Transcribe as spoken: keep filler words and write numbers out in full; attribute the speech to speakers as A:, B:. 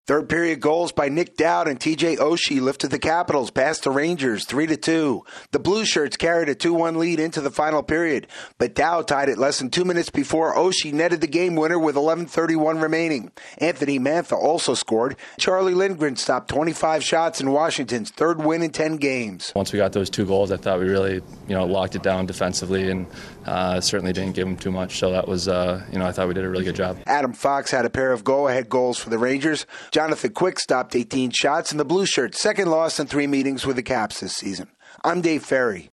A: Third period goals by Nick Dowd and T J Oshie lifted the Capitals past the Rangers three to two. The Blue Shirts carried a two one lead into the final period, but Dowd tied it less than two minutes before Oshie netted the game winner with eleven thirty-one remaining. Anthony Mantha also scored. Charlie Lindgren stopped twenty-five shots in Washington's third win in ten games.
B: Once we got those two goals, I thought we really, you know, locked it down defensively and uh, certainly didn't give them too much. So that was, uh, you know, I thought we did a really good job.
A: Adam Fox had a pair of go-ahead goals for the Rangers. Jonathan Quick stopped eighteen shots, and the Blue Shirts' second loss in three meetings with the Caps this season. I'm Dave Ferry.